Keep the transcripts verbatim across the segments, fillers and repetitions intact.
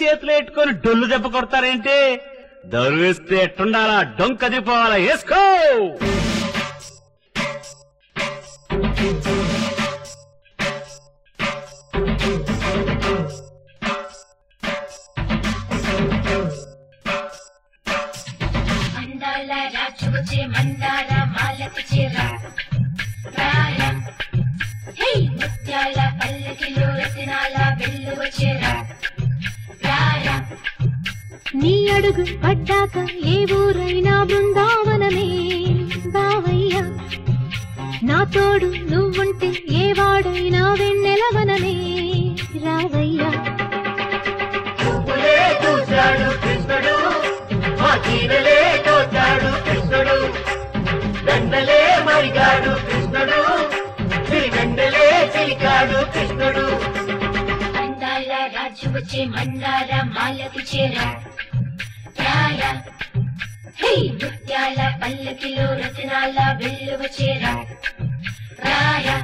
చేతిలో ఎట్టుకొని డొల్లు దెబ్బ కొడతారేంటి? దరు వేస్తే ఎట్టుండాలా? డొంక దిపోవాలా? వేసుకో. మందాల రాజు వచ్చే మందార మాలకు చేర రారా, హే ముత్యాల పల్లకిలో రత్నాల వెళ్ళు వచ్చేరా రారా. నీ అడుగు పడ్డాక ఏ ఊరైనా బృందావనమే బావయ్య, నా తోడు నువ్వుంటే ఏ వాడైనా వెన్నెలవనమే రావయ్యా. పువ్వులే చూశాడు కృష్ణుడు, మా చీరలే తోచాడు కృష్ణుడు, వెన్నెలే మరిగాడు కృష్ణుడు, సిరిగండలే చిలికాడు కృష్ణుడు. మందాల రాజు వచ్చే మందార మాలకు చేర రారా, హే ముత్యాల పల్లకిలో రత్నాల వెళ్ళు వచ్చేరా రారా.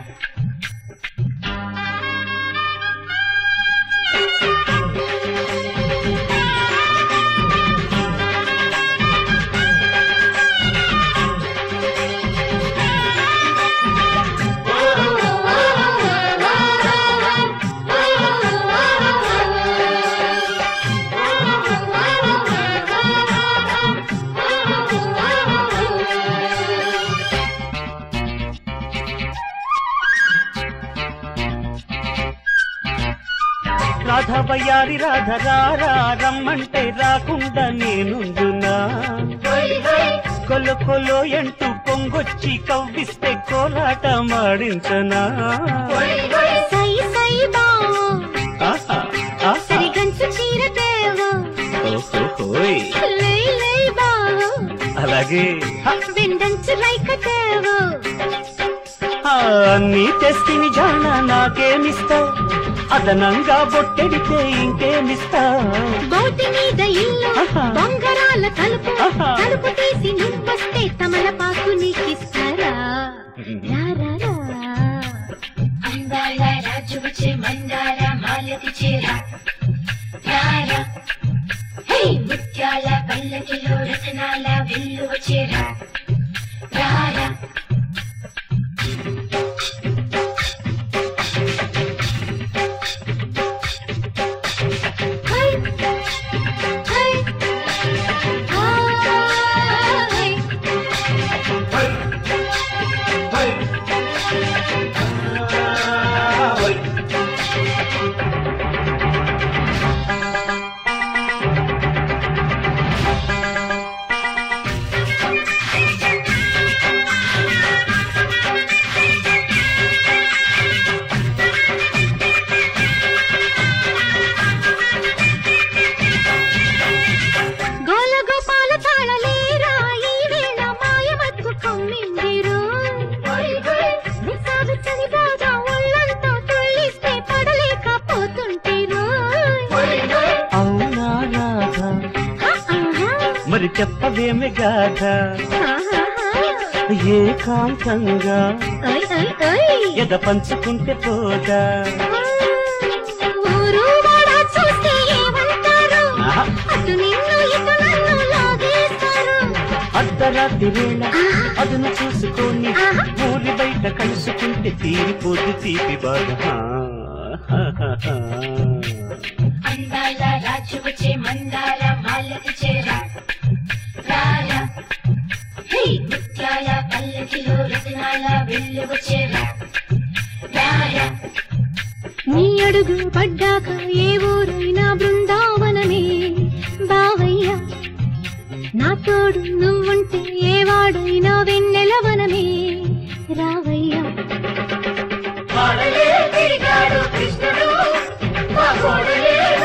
రాధవయ్యారి రాధ రారా, రమ్మంటే రాకుండా నేనుందునా? కొలు కొలో ఎంటూ పొంగొచ్చి కవ్విస్తే కోలాట మాడించనా? సై సై బావో సరిగంచు చీర దేవో, లై లై బావో అలాగే విండంచు రైక దేవో. అన్నీ తెస్తిని జాన నాకేమిస్తా, అదనంగా బొట్టెడితే ఇంకేమిస్తా? బోటి మీద ఇల్లు బొంగరాల తలుపు, తలుపు తీసి నువ్వొస్తే తమలపాకు నీకిస్తారా రారా. అందాల రాజు వచ్చే మందార మాలకి చేర రారా, హే ముత్యాల పల్లకిలో రత్నాల వెళ్ళు వచ్చేరా రారా. మరి చెప్పవేమి గాథ ఏకాంతంగా ఎద పంచుకుంటే పోదా? అర్ధరాత్రి వేళ అదును చూసుకొని ఊరి బయట కలుసుకుంటే తీరిపోదు తీపి బాధ. అందాల రాజు వచ్చే మందార మాలకి చేర రారా, హే ముత్యాల పల్లకిలో రత్నాల వెళ్ళు వచ్చేరా రారా. నీ అడుగు పడ్డాక ఏ ఊరైనా బృందావనమే బావయ్య, నా తోడు నువ్వుంటే ఏ వాడైనా వెన్నెలవనమే రావయ్యా. వాడలే తిరిగాడు కృష్ణుడు, మా గోడలే